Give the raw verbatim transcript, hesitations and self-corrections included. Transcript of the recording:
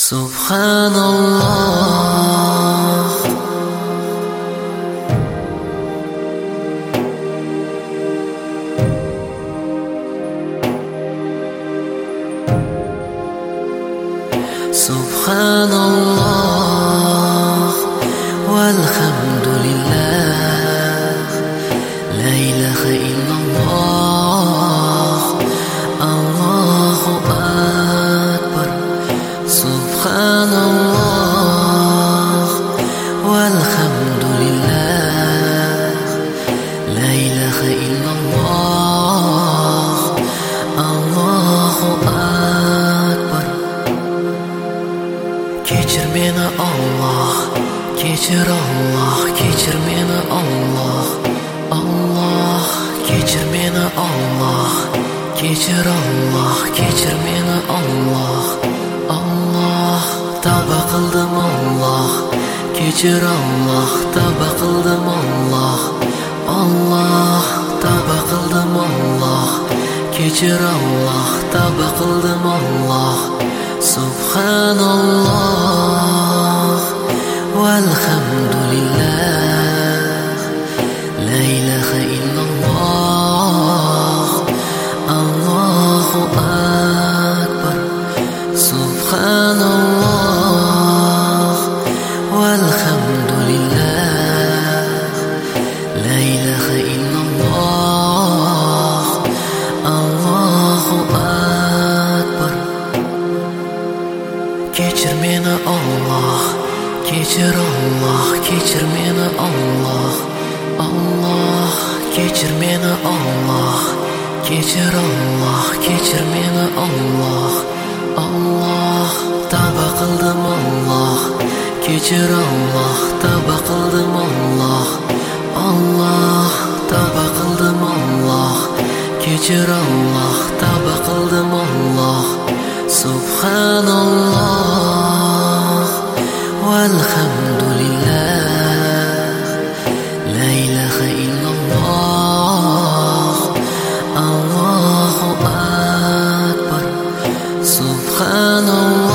Subhanallah, Subhanallah, walhamdulillah, la ilaha illallah, Allahu akbar. Subhanallah, walhamdulillah, la ilaha illallah, Allahu akbar. Kechir meni Allah, kechir Allah, kechir meni Allah, Allah, kechir meni Allah, kechir Allah, kechir meni Allah, Allah, tavba qildim Allah, kechir Allah, tavba qildim Allah, Allah, tavba qildim Allah, kechir Allah, tavba qildim Allah. Subhanallah, walhamdulillah, la ilaha illallah, Allahu akbar. Subhanallah, walhamdulillah, la ilaha illallah, Allahu akbar. Kechir meni Allah, kechir Allah, kechir meni Allah, Allah, kechir meni Allah, kechir Allah, kechir meni Allah, Allah, tavba qildim Allah, kechir Allah, tavba qildim Allah, Allah, tavba qildim Allah, kechir Allah, tavba qildim Allah. Subhanallah, walhamdulillah, la ilaha illallah, Allahu akbar. Subhanallah.